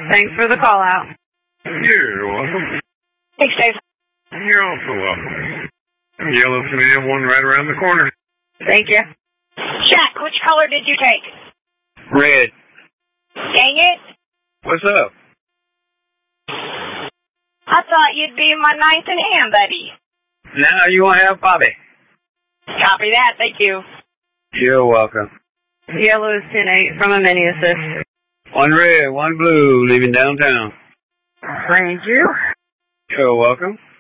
Thanks for the call out. You're welcome. Thanks, Dave. You're also welcome. Yellow's going to have one right around the corner. Thank you. Jack, which color did you take? Red. Dang it. What's up? I thought you'd be my ninth in hand, buddy. Now you want to have Bobby. Copy that, thank you. You're welcome. Yellow is 10-8 from a mini assist. One red, one blue, leaving downtown. Thank you. You're welcome.